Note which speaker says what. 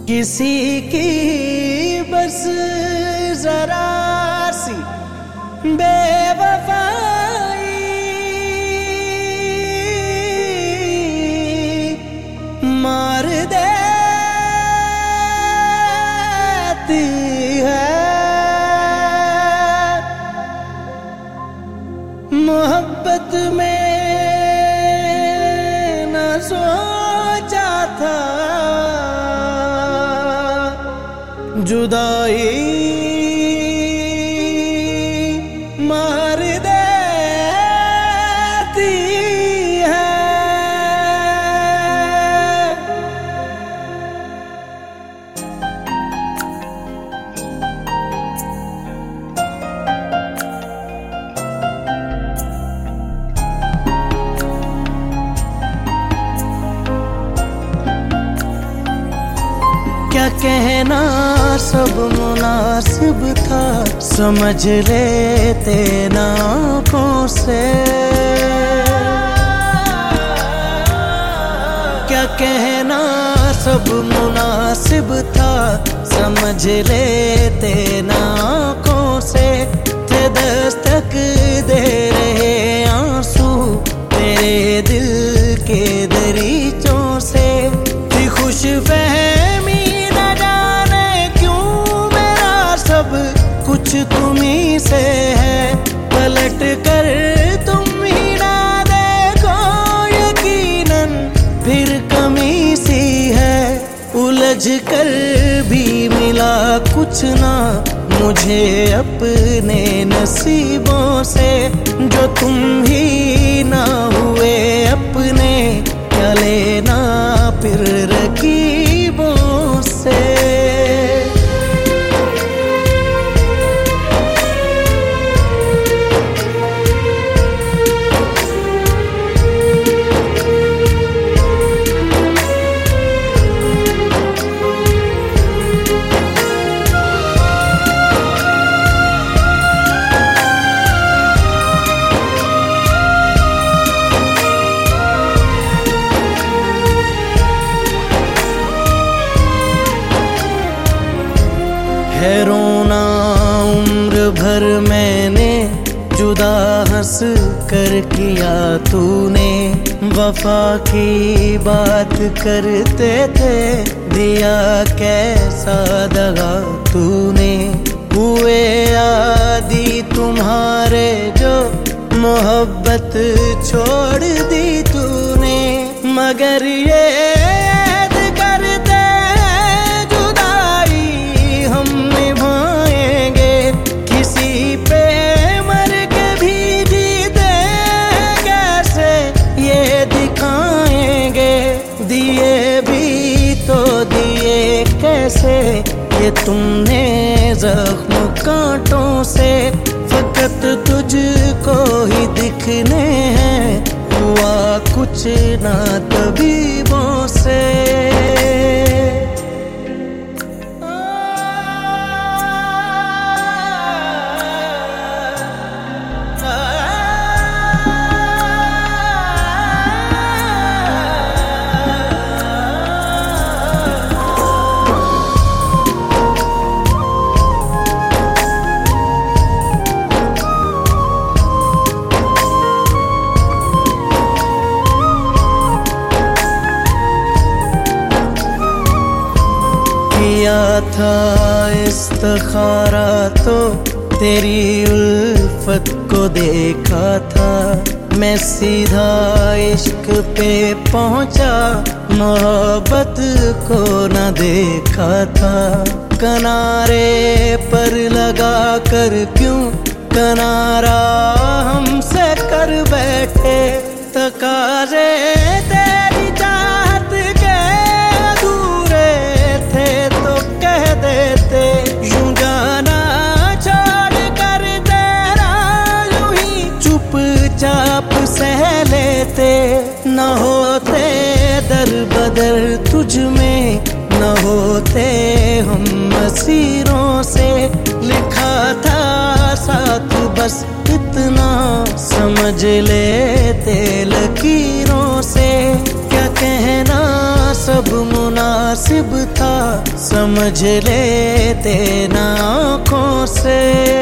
Speaker 1: किसी की बस जरा सी बेवफाई मार देती है। मोहब्बत में न सोचा था जुदाई मार देती है। क्या कहना सब मुनासिब था, समझ लेते ना आँखों से। क्या कहना सब मुनासिब था, समझ लेते ना आँखों से। थे दस्तक दे रहे आंसू तेरे दिल के दरीचों से। थी खुश फहमी कुछ तुम्ही से है, पलट कर तुम ही ना देखो यकीनन फिर कमी सी है। उलझ कर भी मिला कुछ ना मुझे अपने नसीबों से। जो तुम ही ना हुए अपने, क्या लेना फिर रकीबों से। है रोना उम्र भर मैंने जुदा हंस कर किया तूने। वफा की बात करते थे, दिया कैसा दगा तूने। हुए आदि तुम्हारे जो मोहब्बत छोड़ दी तूने। मगर ये कैसे ये तुमने जख्म कांटों से। फकत तुझको ही दिखने हैं, हुआ कुछ ना तबीबों से। किया था इस्तिखारा तो तेरी उल्फत को देखा था। मैं सीधा इश्क पे पहुंचा, मोहब्बत को न देखा था। किनारे पर लगा कर क्यों किनारा हमसे कर बैठे। तकाजे तेरी चाहत के अधूरे थे तो कह देते। यूं जाना छोड़ कर तेरा यूं ही चुपचाप सह लेते। न होते दर बदर तुझ में, न होते हम मसीरों से। लिखा था साथ बस इतना समझ लेते लकीरों से। क्या कहना सब मुना मुनासिब था समझ लेते ना आँखों से।